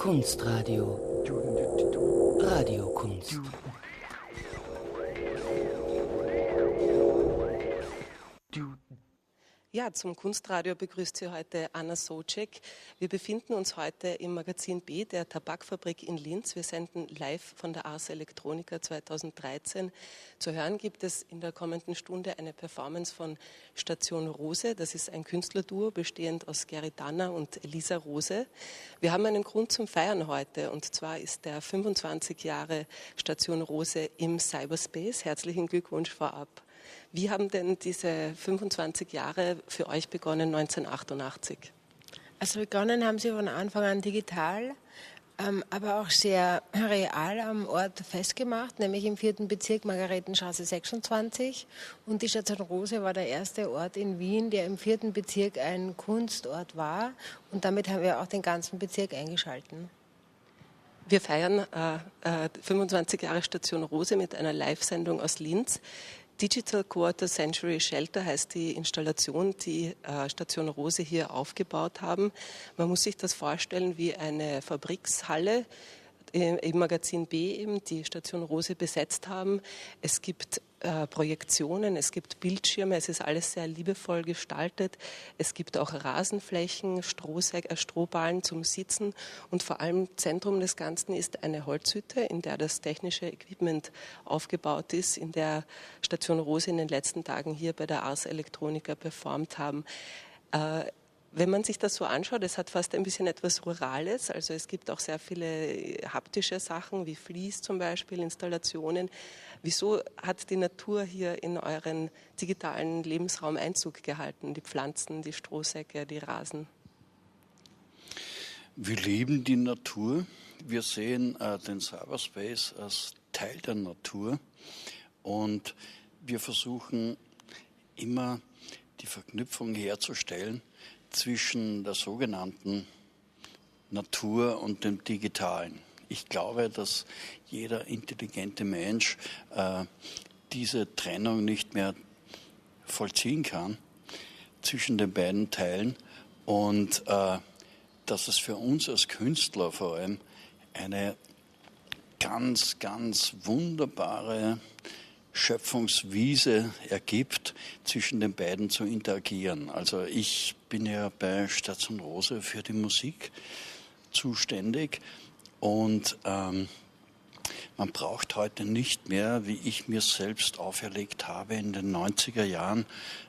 Kunstradio. Radiokunst. Ja, zum Kunstradio begrüßt Sie heute Anna Socek. Wir befinden uns heute im Magazin B der Tabakfabrik in Linz. Wir senden live von der Ars Electronica 2013. Zu hören gibt es in der kommenden Stunde eine Performance von Station Rose. Das ist ein Künstlerduo bestehend aus Gary Danner und Elisa Rose. Wir haben einen Grund zum Feiern heute, und zwar ist der 25 Jahre Station Rose im Cyberspace. Herzlichen Glückwunsch vorab. Wie haben denn diese 25 Jahre für euch begonnen 1988? Also begonnen haben sie von Anfang an digital, aber auch sehr real am Ort festgemacht, nämlich im 4. Bezirk Margaretenstraße 26. Und die Station Rose war der erste Ort in Wien, der im 4. Bezirk ein Kunstort war. Und damit haben wir auch den ganzen Bezirk eingeschalten. Wir feiern 25 Jahre Station Rose mit einer Live-Sendung aus Linz. Digital Quarter Century Shelter heißt die Installation, die Station Rose hier aufgebaut haben. Man muss sich das vorstellen wie eine Fabrikshalle im Magazin B eben, die Station Rose besetzt haben. Es gibt Projektionen, es gibt Bildschirme, es ist alles sehr liebevoll gestaltet. Es gibt auch Rasenflächen, Strohballen zum Sitzen, und vor allem Zentrum des Ganzen ist eine Holzhütte, in der das technische Equipment aufgebaut ist, in der Station Rose in den letzten Tagen hier bei der Ars Electronica performt haben. Wenn man sich das so anschaut, es hat fast ein bisschen etwas Rurales, also es gibt auch sehr viele haptische Sachen, wie Vlies zum Beispiel, Installationen. Wieso hat die Natur hier in euren digitalen Lebensraum Einzug gehalten? Die Pflanzen, die Strohsäcke, die Rasen? Wir lieben die Natur. Wir sehen den Cyberspace als Teil der Natur, und wir versuchen immer die Verknüpfung herzustellen zwischen der sogenannten Natur und dem Digitalen. Ich glaube, dass jeder intelligente Mensch diese Trennung nicht mehr vollziehen kann zwischen den beiden Teilen, und dass es für uns als Künstler vor allem eine ganz, ganz wunderbare Schöpfungswiese ergibt, zwischen den beiden zu interagieren. Also ich bin ja bei Station Rose für die Musik zuständig, und man braucht heute nicht mehr, wie ich mir selbst auferlegt habe in den 90er Jahren,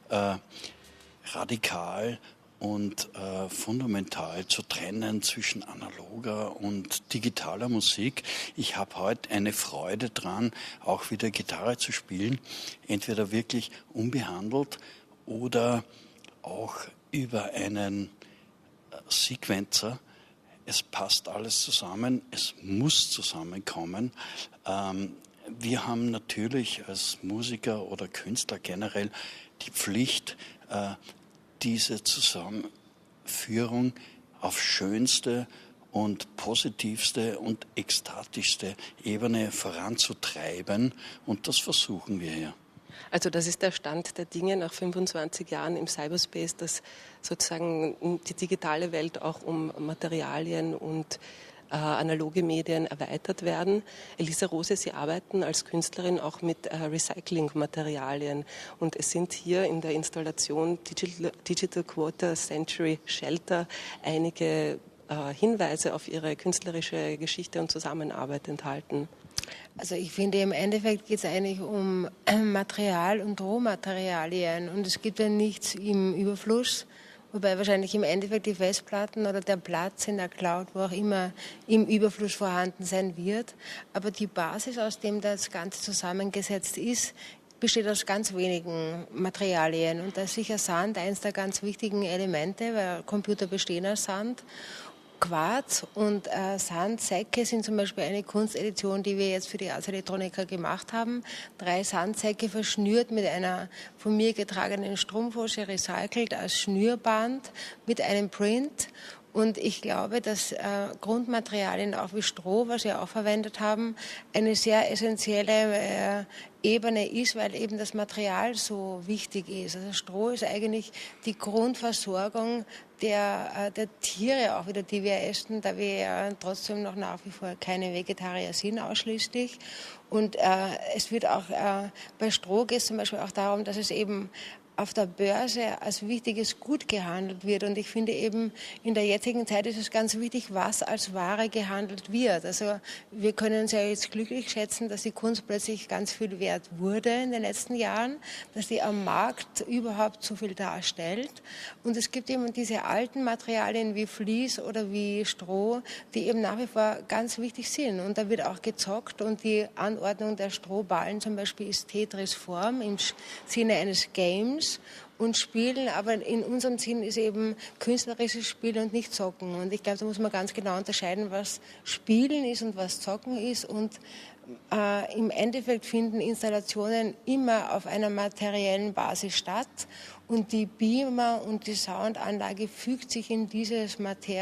radikal und fundamental zu trennen zwischen analoger und digitaler Musik. Ich habe heute eine Freude dran, auch wieder Gitarre zu spielen, entweder wirklich unbehandelt oder auch über einen Sequencer. Es passt alles zusammen, es muss zusammenkommen. Wir haben natürlich als Musiker oder Künstler generell die Pflicht, diese Zusammenführung auf schönste und positivste und ekstatischste Ebene voranzutreiben, und das versuchen wir hier. Also das ist der Stand der Dinge nach 25 Jahren im Cyberspace, dass sozusagen die digitale Welt auch um Materialien und analoge Medien erweitert werden. Elisa Rose, Sie arbeiten als Künstlerin auch mit Recyclingmaterialien, und es sind hier in der Installation Digital Quarter Century Shelter einige Hinweise auf Ihre künstlerische Geschichte und Zusammenarbeit enthalten. Also ich finde, im Endeffekt geht es eigentlich um Material und Rohmaterialien, und es gibt ja nichts im Überfluss, wobei wahrscheinlich im Endeffekt die Festplatten oder der Platz in der Cloud, wo auch immer, im Überfluss vorhanden sein wird. Aber die Basis, aus dem das Ganze zusammengesetzt ist, besteht aus ganz wenigen Materialien, und da ist sicher Sand eines der ganz wichtigen Elemente, weil Computer bestehen aus Sand. Quarz und Sandsäcke sind zum Beispiel eine Kunstedition, die wir jetzt für die Ars Electronica gemacht haben. 3 Sandsäcke verschnürt mit einer von mir getragenen Strumpfhose, recycelt als Schnürband mit einem Print. Und ich glaube, dass Grundmaterialien auch wie Stroh, was wir auch verwendet haben, eine sehr essentielle Ebene ist, weil eben das Material so wichtig ist. Also Stroh ist eigentlich die Grundversorgung der Tiere, auch wieder, die wir essen, da wir ja trotzdem noch nach wie vor keine Vegetarier sind ausschließlich. Und es wird auch bei Stroh geht es zum Beispiel auch darum, dass es eben auf der Börse als wichtiges Gut gehandelt wird. Und ich finde eben, in der jetzigen Zeit ist es ganz wichtig, was als Ware gehandelt wird. Also wir können uns ja jetzt glücklich schätzen, dass die Kunst plötzlich ganz viel wert wurde in den letzten Jahren, dass die am Markt überhaupt so viel darstellt. Und es gibt eben diese alten Materialien wie Vlies oder wie Stroh, die eben nach wie vor ganz wichtig sind. Und da wird auch gezockt und die Anordnung der Strohballen zum Beispiel ist Tetris-Form im Sinne eines Games. Und Spielen, aber in unserem Sinn ist eben künstlerisches Spiel und nicht Zocken. Und ich glaube, da muss man ganz genau unterscheiden, was Spielen ist und was Zocken ist. Und im Endeffekt finden Installationen immer auf einer materiellen Basis statt. Und die Beamer und die Soundanlage fügt sich in dieses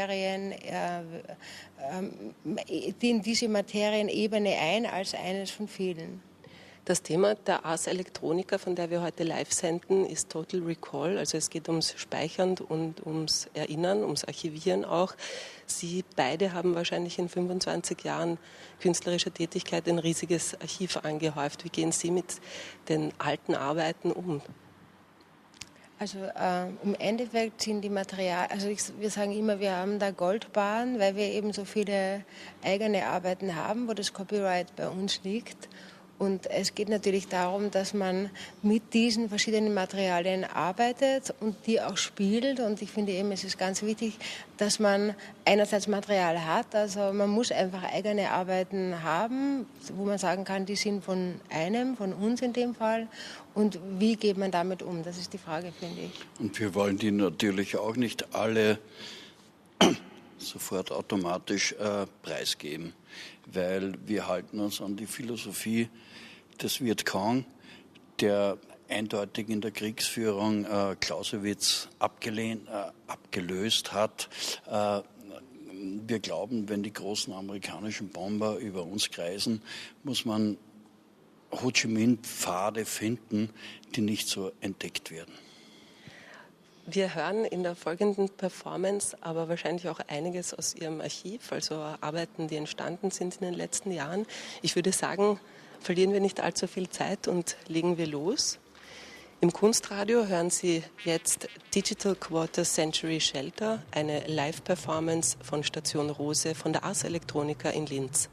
in diese Materienebene ein als eines von vielen. Das Thema der Ars Electronica, von der wir heute live senden, ist Total Recall. Also es geht ums Speichern und ums Erinnern, ums Archivieren auch. Sie beide haben wahrscheinlich in 25 Jahren künstlerischer Tätigkeit ein riesiges Archiv angehäuft. Wie gehen Sie mit den alten Arbeiten um? Also im Endeffekt sind die Materialien, also wir sagen immer, wir haben da Goldbarren, weil wir eben so viele eigene Arbeiten haben, wo das Copyright bei uns liegt. Und es geht natürlich darum, dass man mit diesen verschiedenen Materialien arbeitet und die auch spielt. Und ich finde eben, es ist ganz wichtig, dass man einerseits Material hat. Also man muss einfach eigene Arbeiten haben, wo man sagen kann, die sind von uns in dem Fall. Und wie geht man damit um? Das ist die Frage, finde ich. Und wir wollen die natürlich auch nicht alle sofort automatisch preisgeben, weil wir halten uns an die Philosophie des Viet Cong, der eindeutig in der Kriegsführung Clausewitz abgelöst hat. Wir glauben, wenn die großen amerikanischen Bomber über uns kreisen, muss man Ho Chi Minh-Pfade finden, die nicht so entdeckt werden. Wir hören in der folgenden Performance aber wahrscheinlich auch einiges aus Ihrem Archiv, also Arbeiten, die entstanden sind in den letzten Jahren. Ich würde sagen, verlieren wir nicht allzu viel Zeit und legen wir los. Im Kunstradio hören Sie jetzt Digital Quarter Century Shelter, eine Live-Performance von Station Rose von der Ars Electronica in Linz.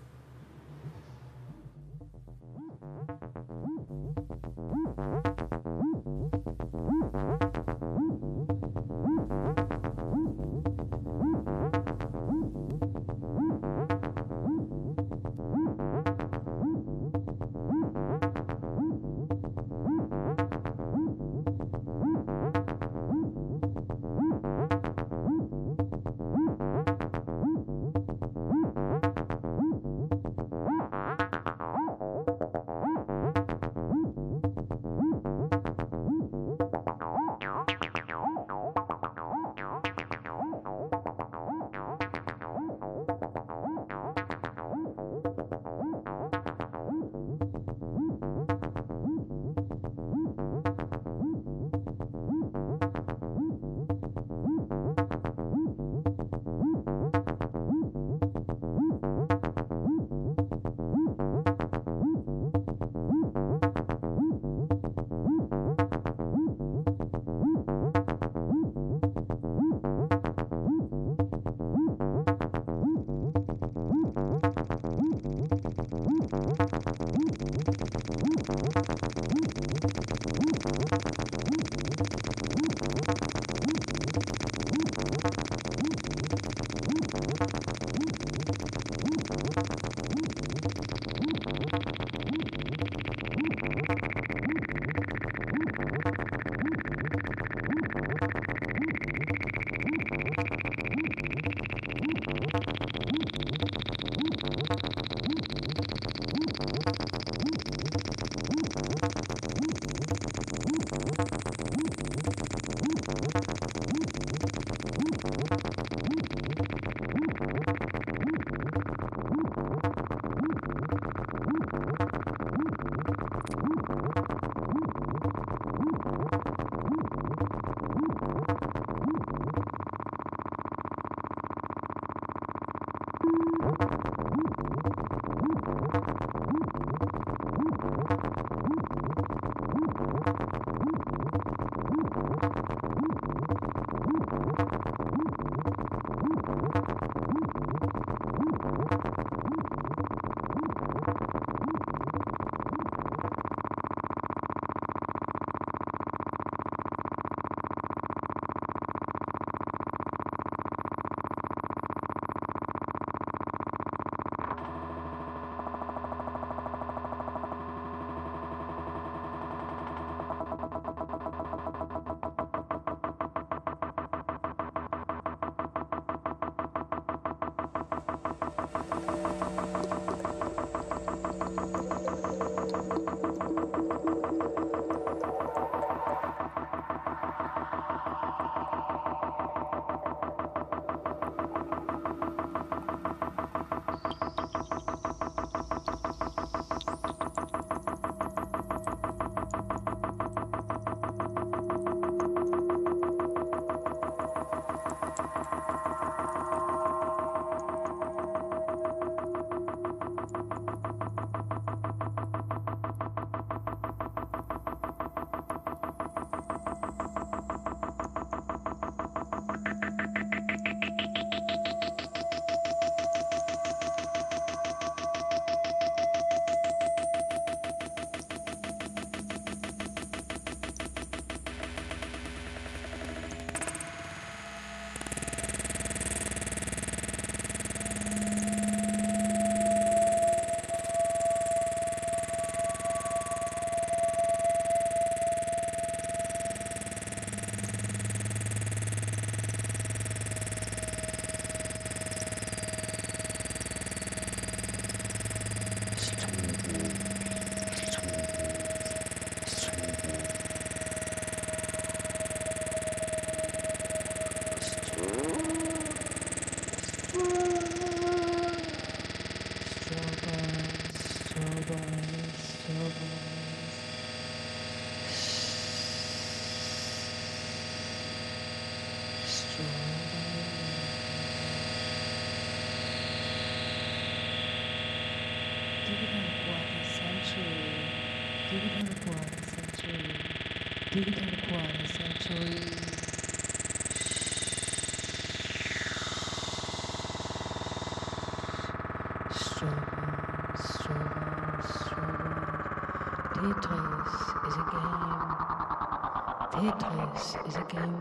Tetris is a game.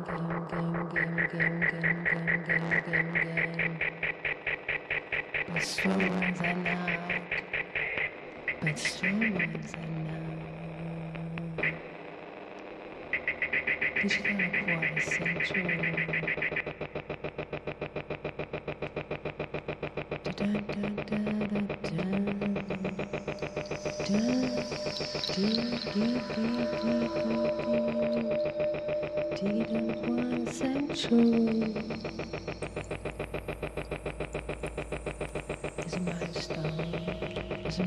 But strong ones are not. But strong ones are not. Digital quarter century. Century is a milestone. It's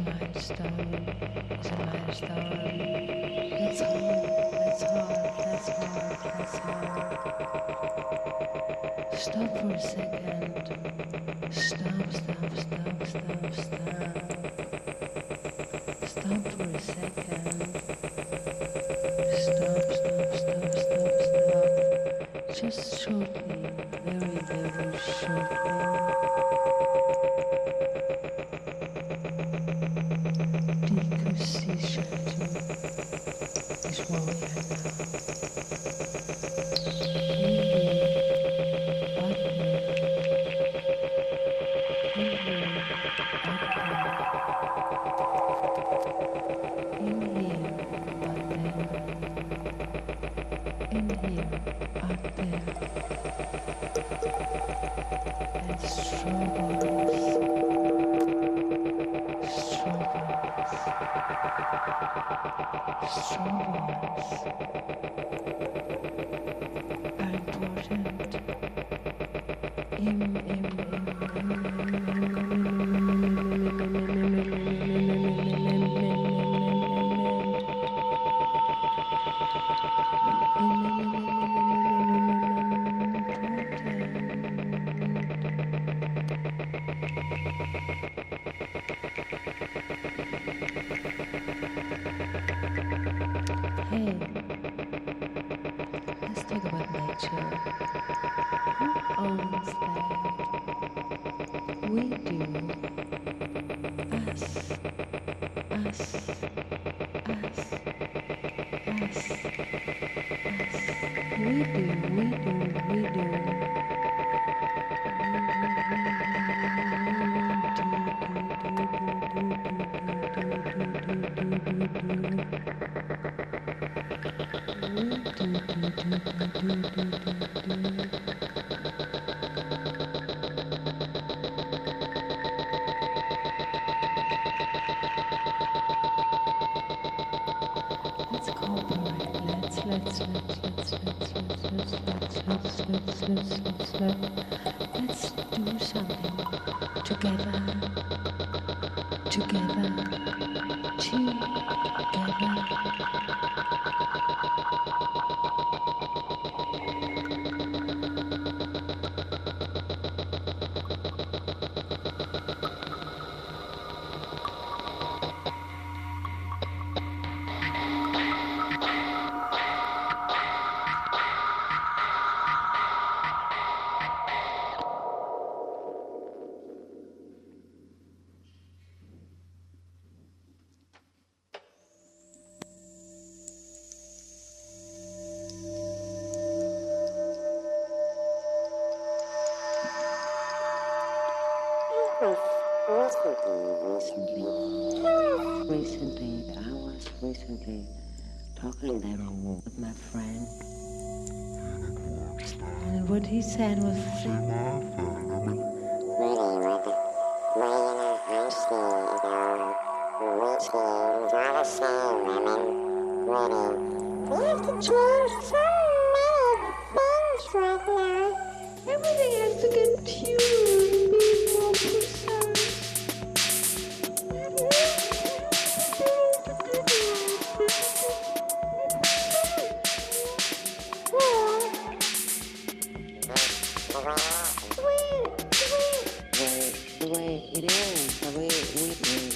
hard. Stop for a second. Stop. Stop for a second. Stop. Just shortly, very shortly. Decomposition is what we are now. Hey, Recently talking there with my friend, and what he said was everything has to get tuned, be more precise. The way it is, the way we do.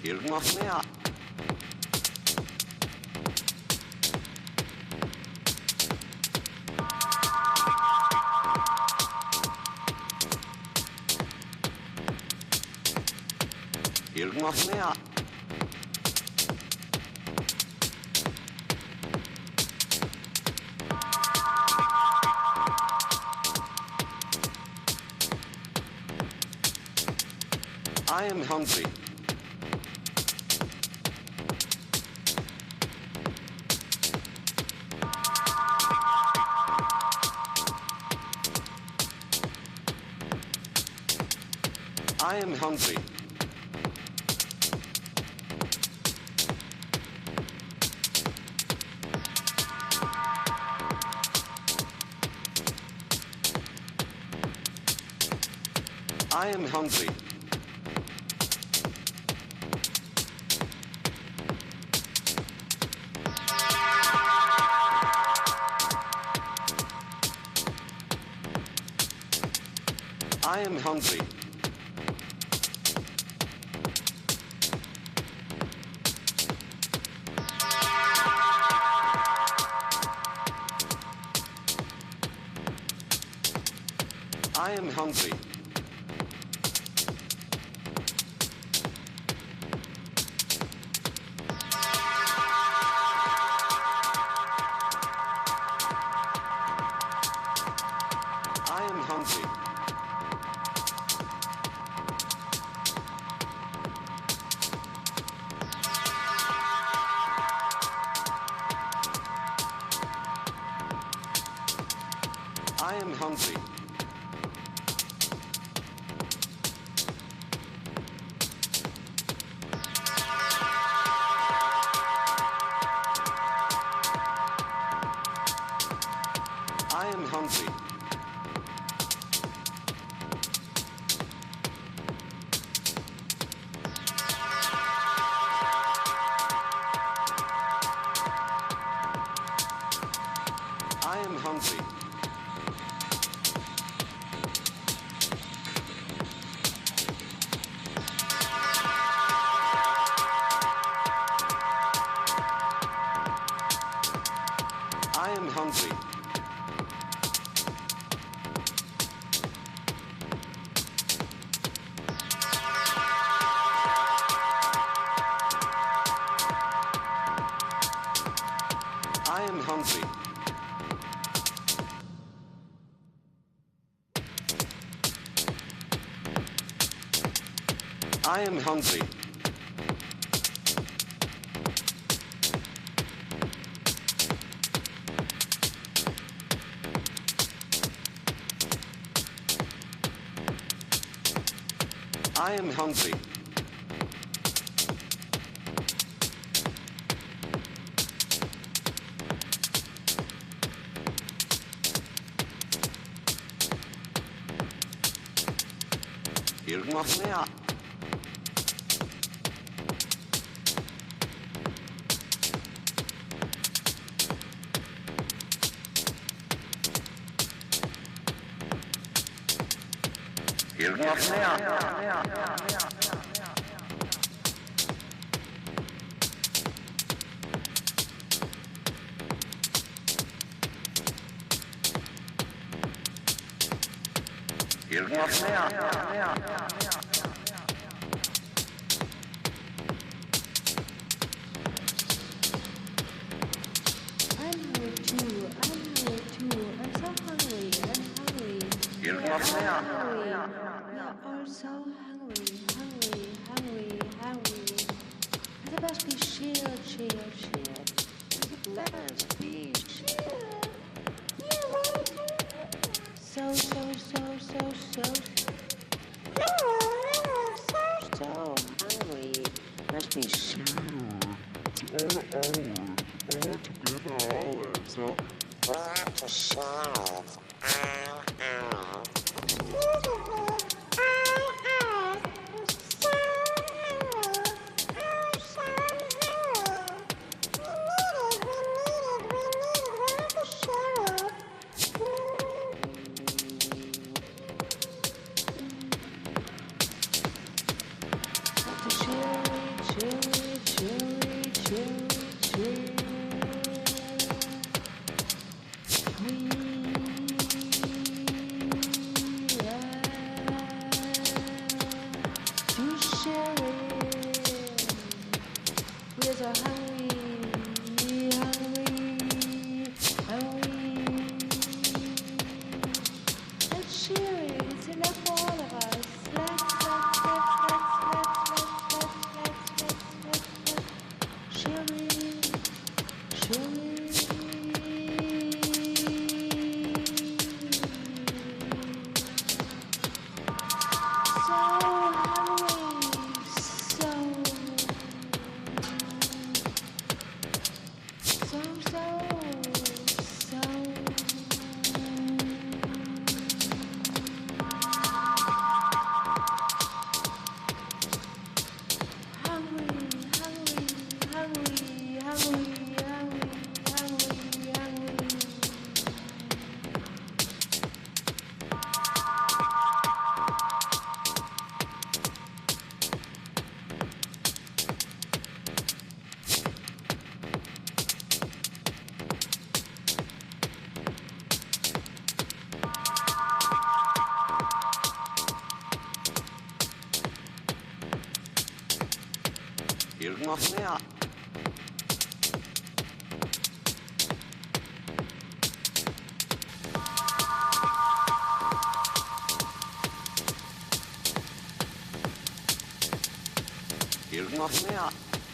Hilf noch mehr. Hilf noch mehr. I am hungry. I am hungry. I am hungry. I am hungry. I am hungry. I am hungry. I am hungry. I am hungry. I am hungry. I am hungry. I am hungry. I am hungry. I am hungry. Hilf noch mehr. Hilf noch mehr. Hilf noch mehr. I'm hungry too. I'm so hungry. Hilf noch mehr. We are all so hungry. There must be shield. There must be shield. So. So hungry. Must be shield. Irgendwas mehr. Irgendwas mehr.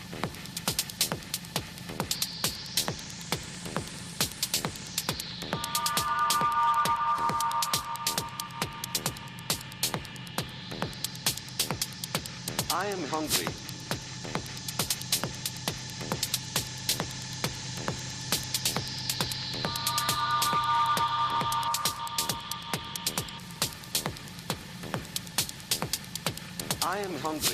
I am hungry. I am hungry.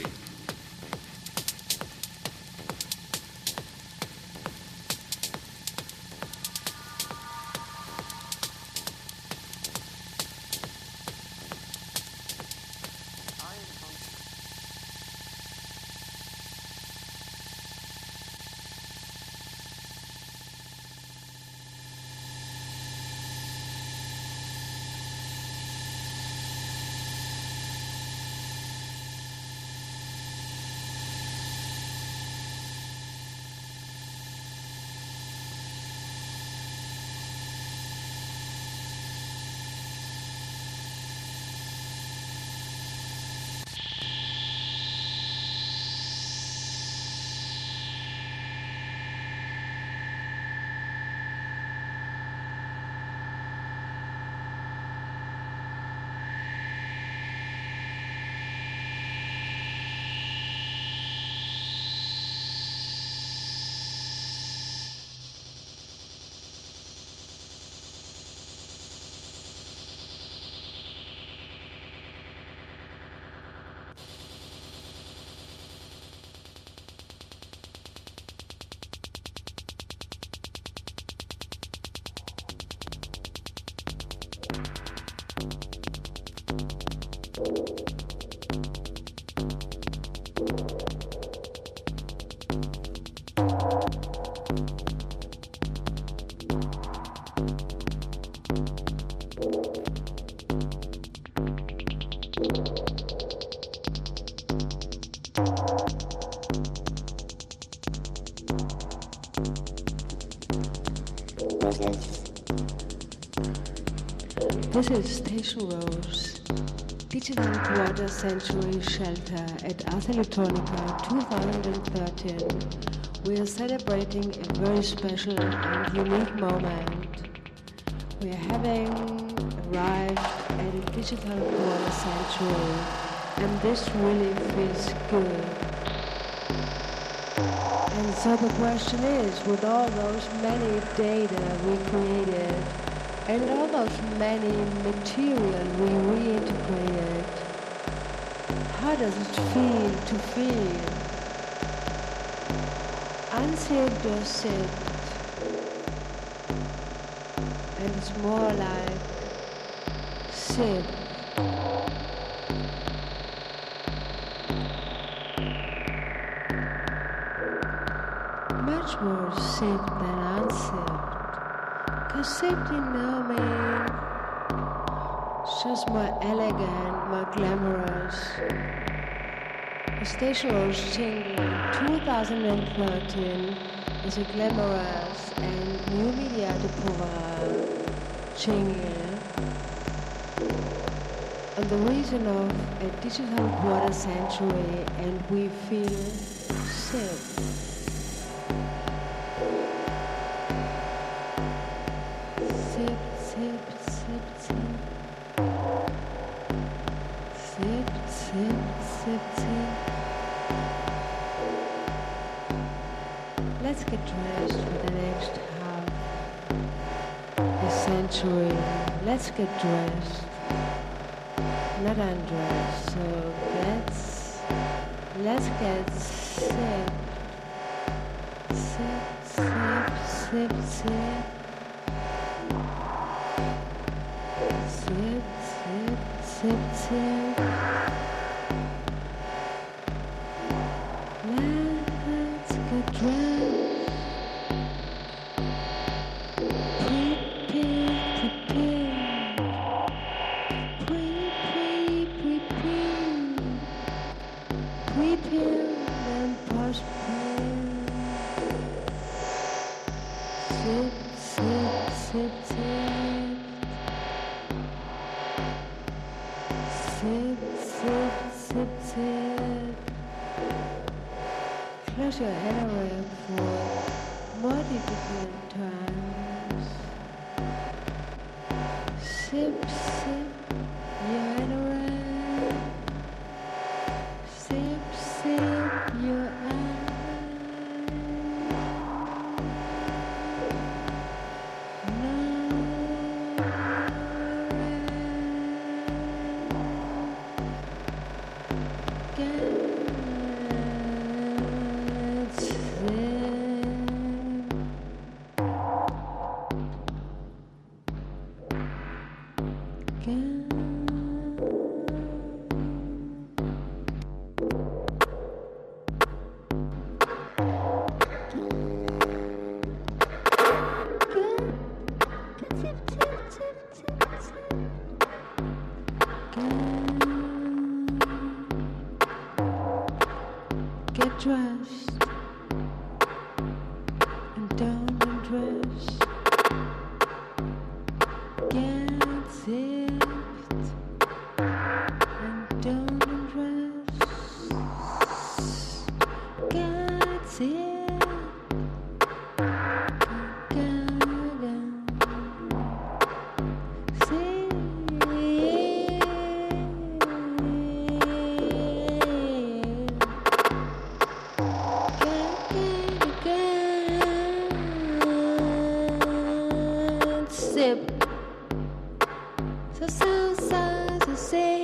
This is Station Rose, Digital Quarter Century Shelter at Ars Electronica 2013. We are celebrating a very special and unique moment. We are having arrived at a Digital Quarter Century, and this really feels good. And so the question is, with all those many data we created, and all those many material we reintegrated, how does it feel to feel? Unzipped or zipped? And it's more like zipped. Much more zipped than unzipped. Cause zipped, you know me, it's just more elegant, more glamorous. The Station Rose jingle 2013 is a glamorous and new media de pouvoir jingle on the reason of a digital quarter century, and we feel zipped. Zip, zip. sip, sip. Let's get dressed for the next half a century. Let's get dressed, not undressed. So let's get sipped. Sip, sip, sip, sip. Sip, sip, sip, sip. Let's get dressed. Prepare and prosper. Sip, sip, sip, sip. Sip, sip, sip, sip. Close your head away for more difficult times. Sip, sip, your head away. Sip, sip, your eyes. Get dressed and don't undress. Get zipped and don't undress. Get zipped and sip. So say.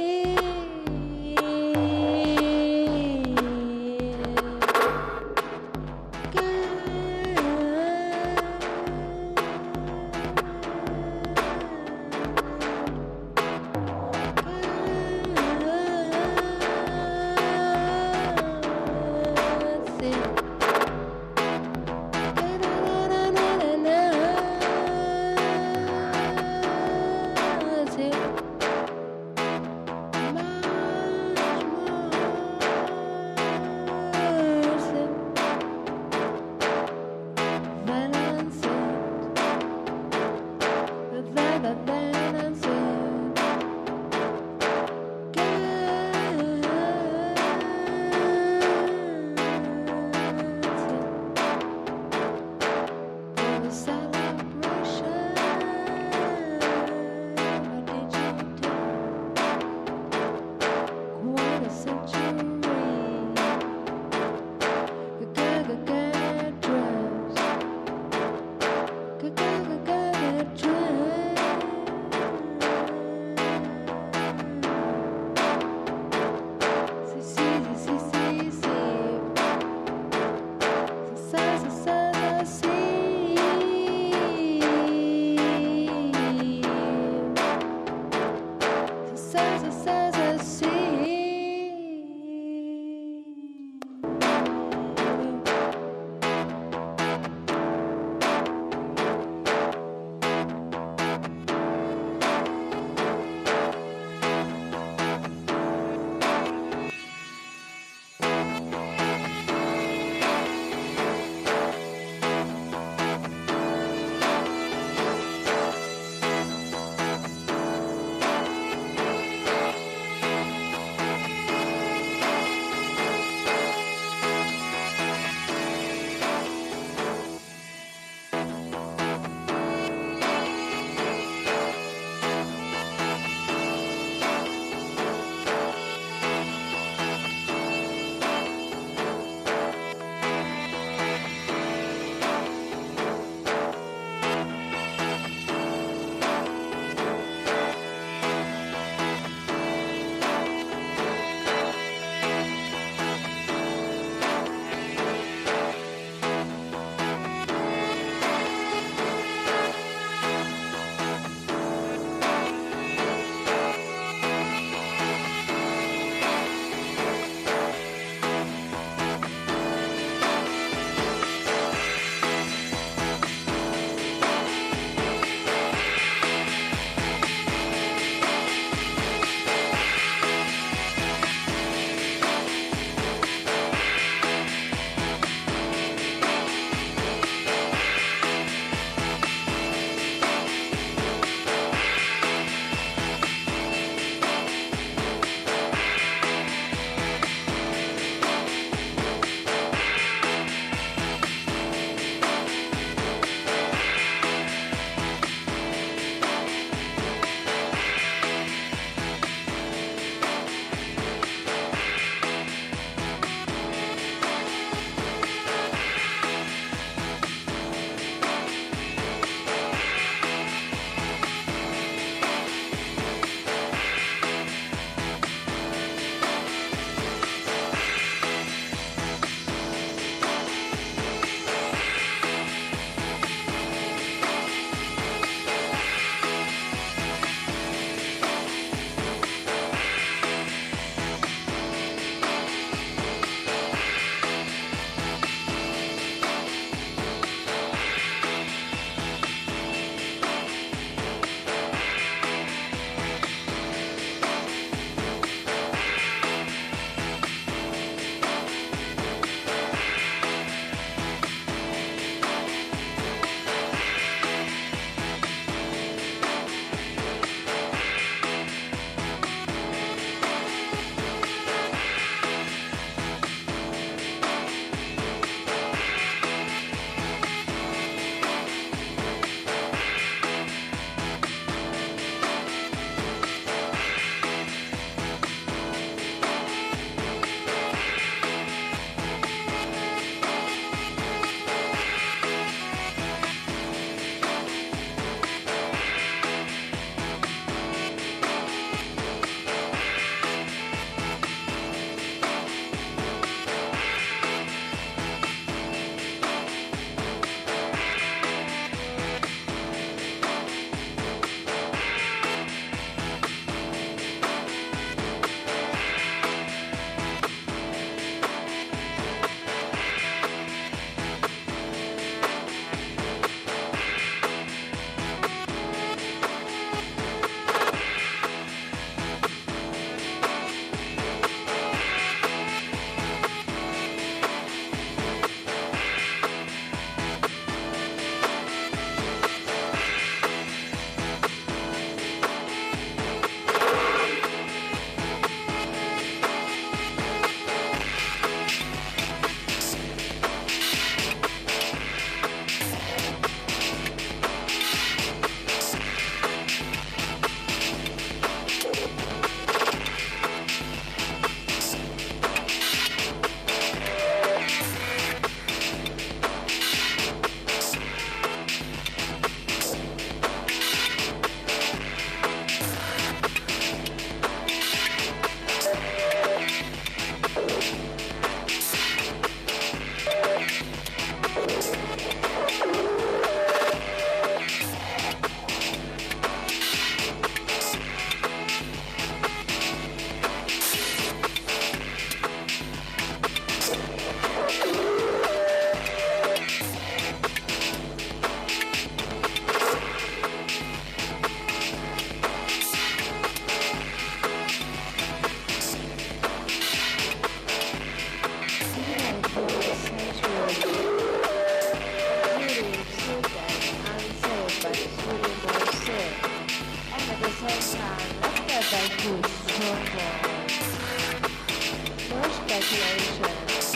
speculation.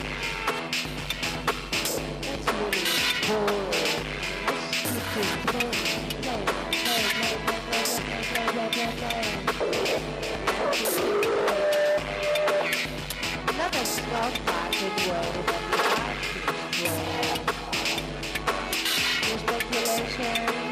That's really cool. Let's keep it another stock market world of market world. No speculation.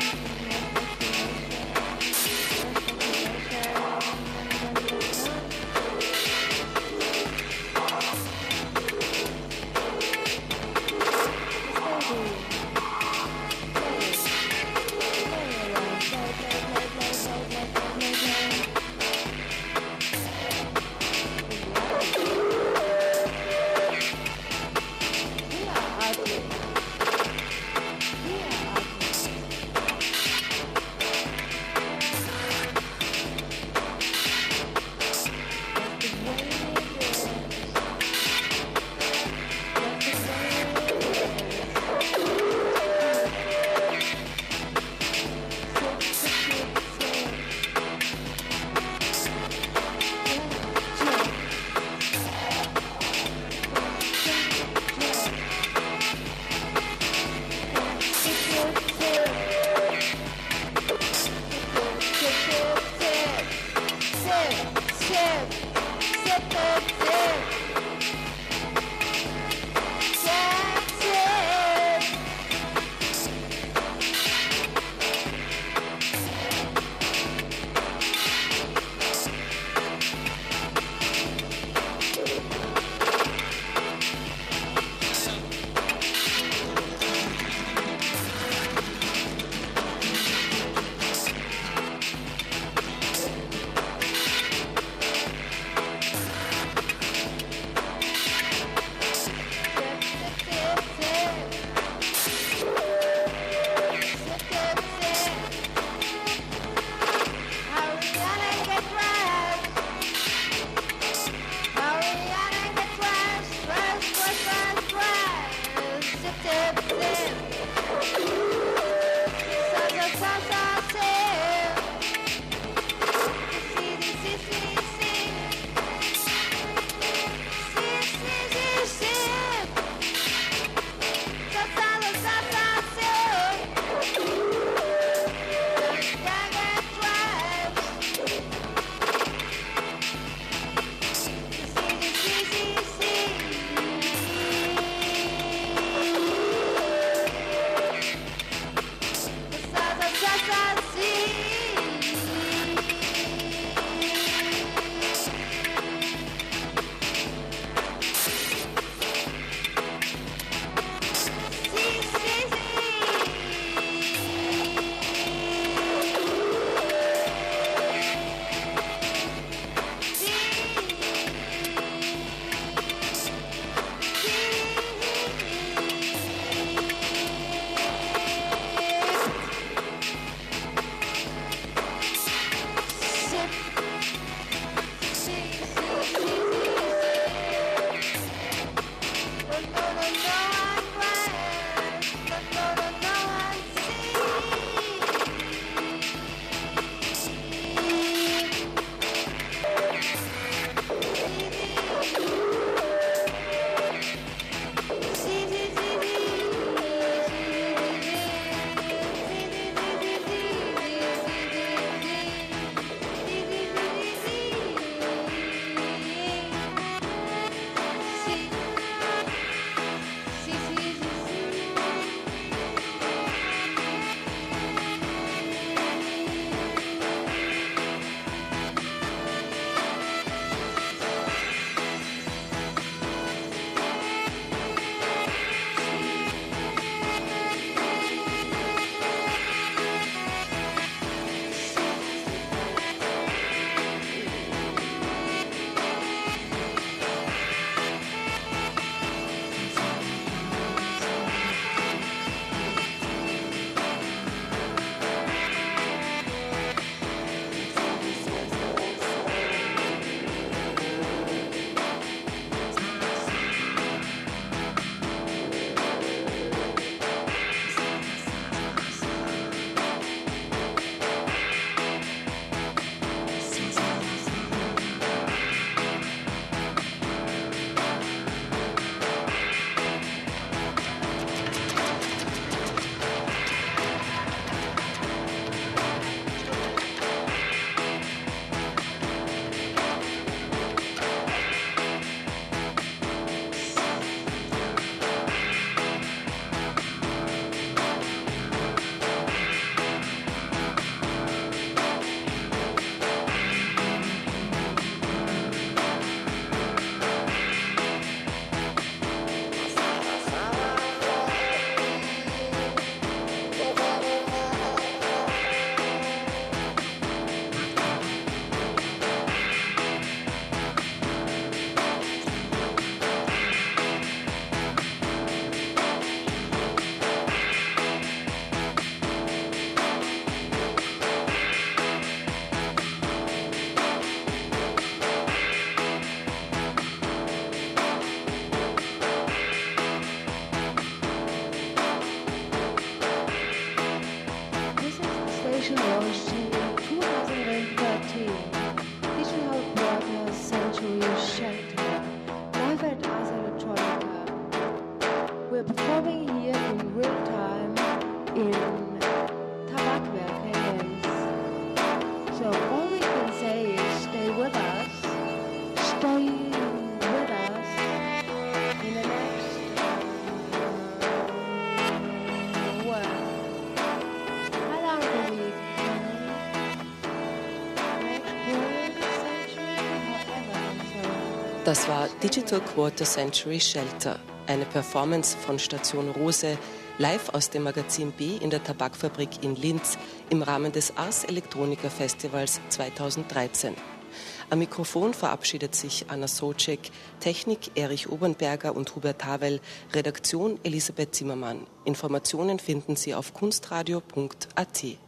Das war Digital Quarter Century Shelter, eine Performance von Station Rose, live aus dem Magazin B in der Tabakfabrik in Linz im Rahmen des Ars Electronica Festivals 2013. Am Mikrofon verabschiedet sich Anna Socek, Technik Erich Obernberger und Hubert Havel, Redaktion Elisabeth Zimmermann. Informationen finden Sie auf kunstradio.at.